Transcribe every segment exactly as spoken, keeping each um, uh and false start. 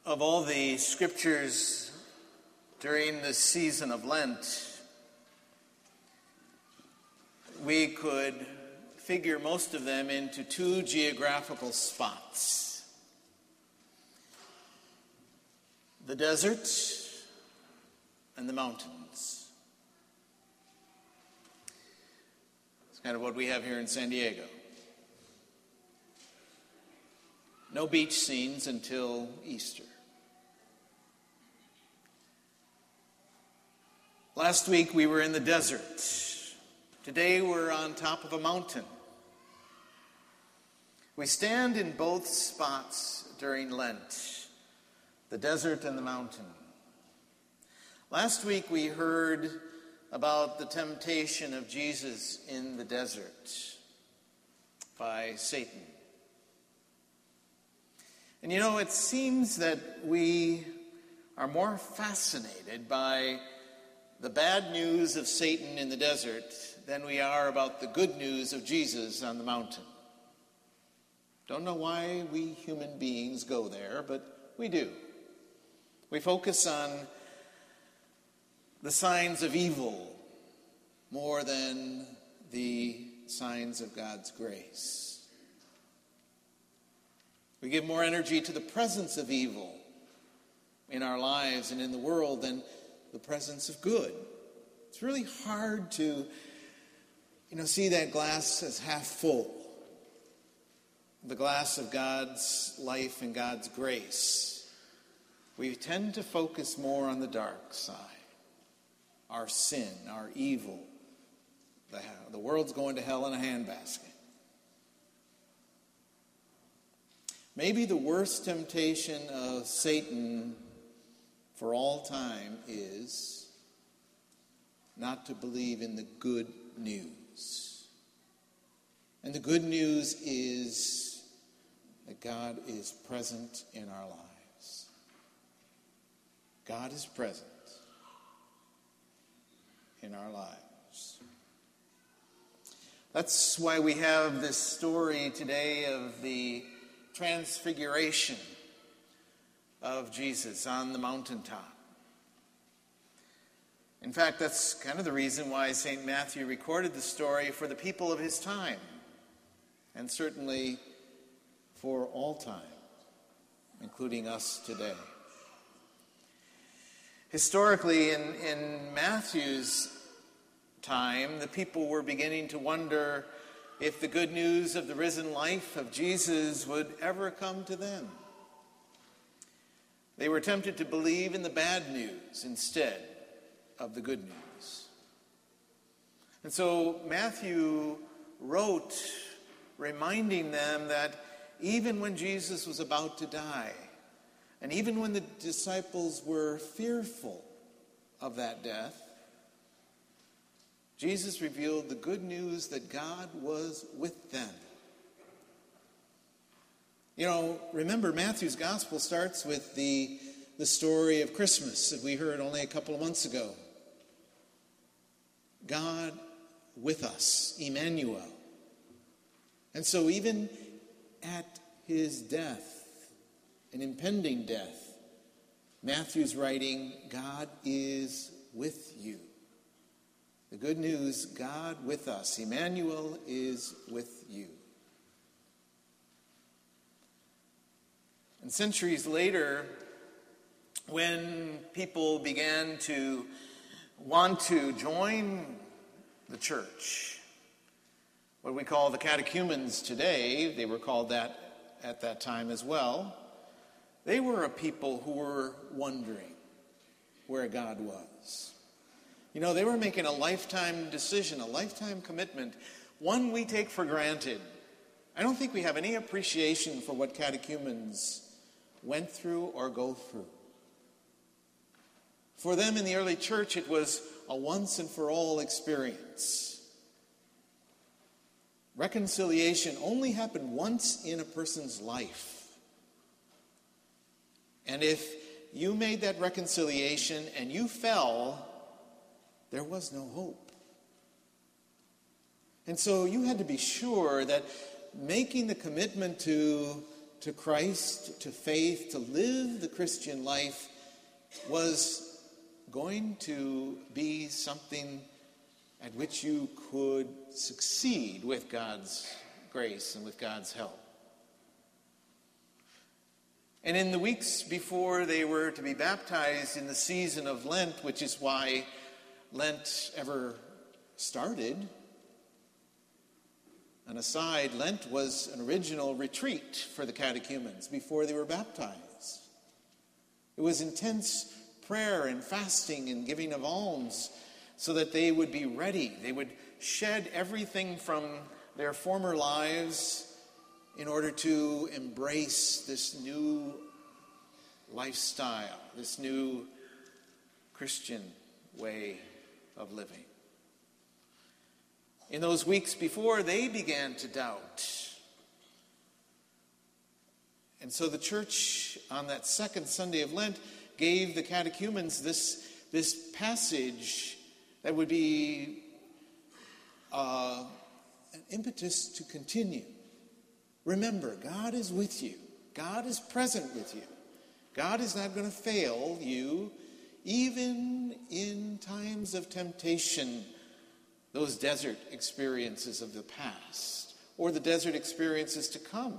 Of all the scriptures during the season of Lent, we could figure most of them into two geographical spots: the desert and the mountains. It's kind of what we have here in San Diego. No beach scenes until Easter. Last week we were in the desert. Today we're on top of a mountain. We stand in both spots during Lent, the desert and the mountain. Last week we heard about the temptation of Jesus in the desert by Satan. And you know, it seems that we are more fascinated by the bad news of Satan in the desert than we are about the good news of Jesus on the mountain. Don't know why we human beings go there, but we do. We focus on the signs of evil more than the signs of God's grace. We give more energy to the presence of evil in our lives and in the world than the presence of good. It's really hard to, you know, see that glass as half full. The glass of God's life and God's grace. We tend to focus more on the dark side. Our sin, our evil. The, the world's going to hell in a handbasket. Maybe the worst temptation of Satan for all time is not to believe in the good news. And the good news is that God is present in our lives. God is present in our lives. That's why we have this story today of the transfiguration of Jesus on the mountaintop. In fact, that's kind of the reason why Saint Matthew recorded the story for the people of his time, and certainly for all time, including us today. Historically, in, in Matthew's time, the people were beginning to wonder if the good news of the risen life of Jesus would ever come to them. They were tempted to believe in the bad news instead of the good news. And so Matthew wrote reminding them that even when Jesus was about to die, and even when the disciples were fearful of that death, Jesus revealed the good news that God was with them. You know, remember, Matthew's gospel starts with the, the story of Christmas that we heard only a couple of months ago. God with us, Emmanuel. And so even at his death, an impending death, Matthew's writing, God is with you. The good news, God with us. Emmanuel is with you. And centuries later, when people began to want to join the church, what we call the catechumens today, they were called that at that time as well, they were a people who were wondering where God was. You know, they were making a lifetime decision, a lifetime commitment, one we take for granted. I don't think we have any appreciation for what catechumens went through or go through. For them in the early church, it was a once and for all experience. Reconciliation only happened once in a person's life. And if you made that reconciliation and you fell, there was no hope. And so you had to be sure that making the commitment to to Christ, to faith, to live the Christian life was going to be something at which you could succeed with God's grace and with God's help. And in the weeks before they were to be baptized in the season of Lent, which is why Lent ever started, an aside, Lent was an original retreat for the catechumens before they were baptized. It was intense prayer and fasting and giving of alms so that they would be ready. They would shed everything from their former lives in order to embrace this new lifestyle, this new Christian way of living. In those weeks before, they began to doubt. And so the church, on that second Sunday of Lent, gave the catechumens this, this passage that would be uh, an impetus to continue. Remember, God is with you. God is present with you. God is not going to fail you, even in times of temptation, those desert experiences of the past, or the desert experiences to come.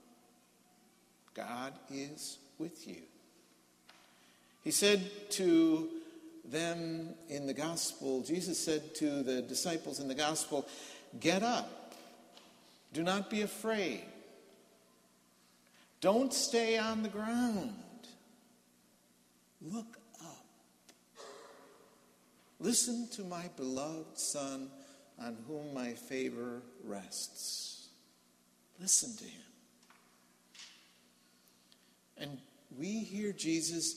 God is with you. He said to them in the gospel, Jesus said to the disciples in the gospel, "Get up. Do not be afraid. Don't stay on the ground. Look up. Listen to my beloved Son, on whom my favor rests." Listen to him. And we hear Jesus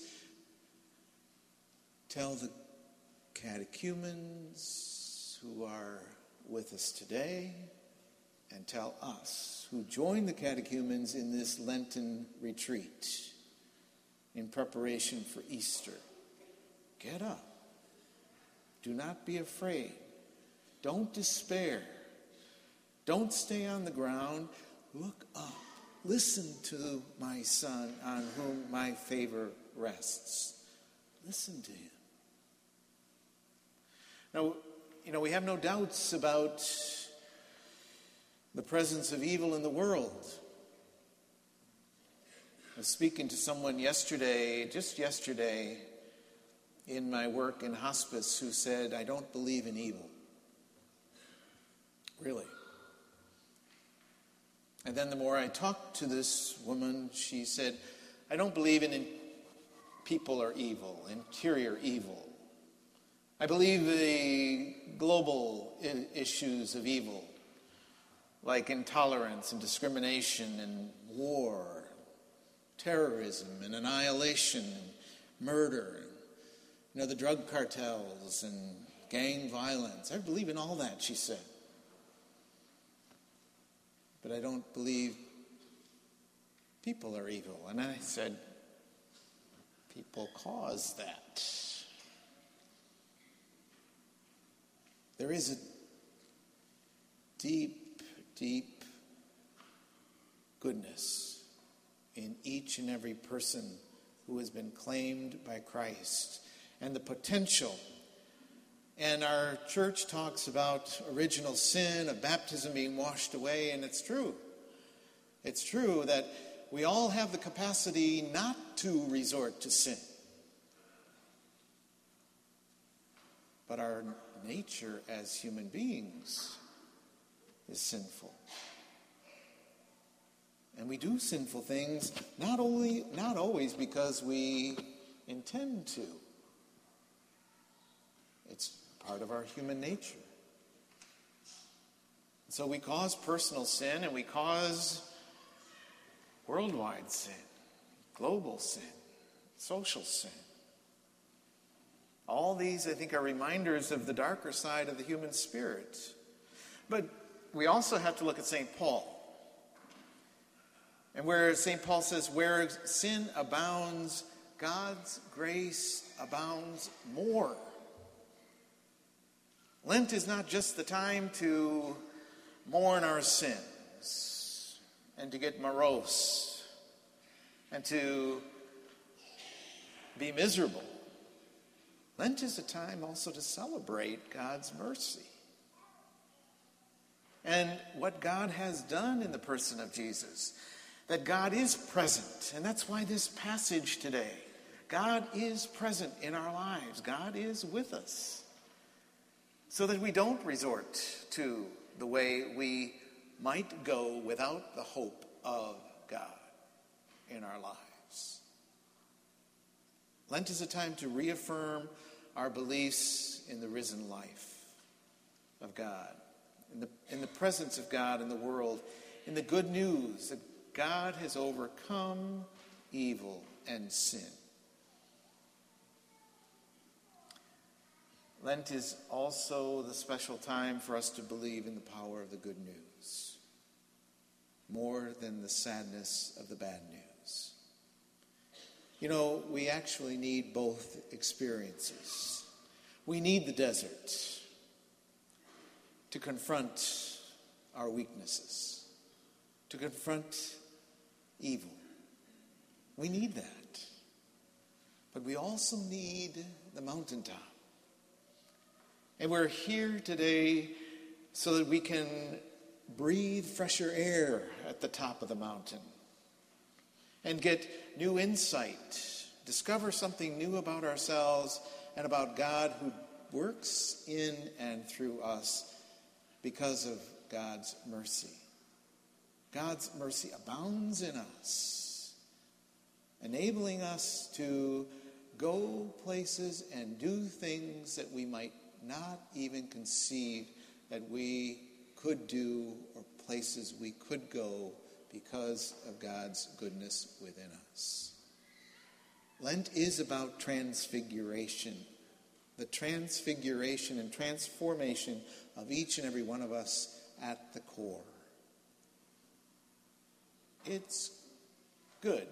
tell the catechumens who are with us today, and tell us who join the catechumens in this Lenten retreat in preparation for Easter. Get up. Do not be afraid. Don't despair. Don't stay on the ground. Look up. Listen to my Son, on whom my favor rests. Listen to him. Now, you know, we have no doubts about the presence of evil in the world. I was speaking to someone yesterday, just yesterday, in my work in hospice, who said, "I don't believe in evil." Really. And then the more I talked to this woman, she said, "I don't believe in, in people are evil, interior evil. I believe the global I- issues of evil, like intolerance and discrimination and war, terrorism and annihilation and murder, and, you know, the drug cartels and gang violence. I believe in all that," she said. "But I don't believe people are evil." And I said, people cause that. There is a deep, deep goodness in each and every person who has been claimed by Christ, and the potential. And our church talks about original sin, of baptism being washed away, and it's true. It's true that we all have the capacity not to resort to sin. But our nature as human beings is sinful. And we do sinful things not only not always because we intend to. It's part of our human nature. So we cause personal sin, and we cause worldwide sin, global sin, social sin. All these, I think, are reminders of the darker side of the human spirit. But we also have to look at Saint Paul. And where Saint Paul says, where sin abounds, God's grace abounds more. Lent is not just the time to mourn our sins and to get morose and to be miserable. Lent is a time also to celebrate God's mercy and what God has done in the person of Jesus, that God is present. And that's why this passage today, God is present in our lives. God is with us, so that we don't resort to the way we might go without the hope of God in our lives. Lent is a time to reaffirm our beliefs in the risen life of God, in the, in the presence of God in the world, in the good news that God has overcome evil and sin. Lent is also the special time for us to believe in the power of the good news, more than the sadness of the bad news. You know, we actually need both experiences. We need the desert to confront our weaknesses, to confront evil. We need that. But we also need the mountaintop. And we're here today so that we can breathe fresher air at the top of the mountain and get new insight, discover something new about ourselves and about God who works in and through us because of God's mercy. God's mercy abounds in us, enabling us to go places and do things that we might not even conceive that we could do, or places we could go because of God's goodness within us. Lent is about transfiguration, the transfiguration and transformation of each and every one of us at the core. It's good,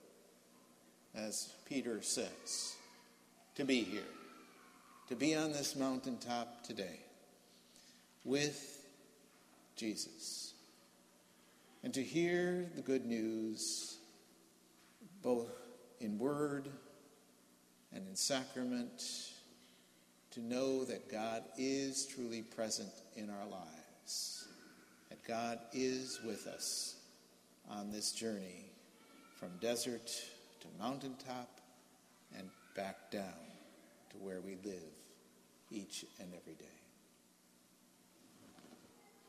as Peter says, to be here, to be on this mountaintop today with Jesus, and to hear the good news both in word and in sacrament, to know that God is truly present in our lives, that God is with us on this journey from desert to mountaintop and back down to where we live each and every day.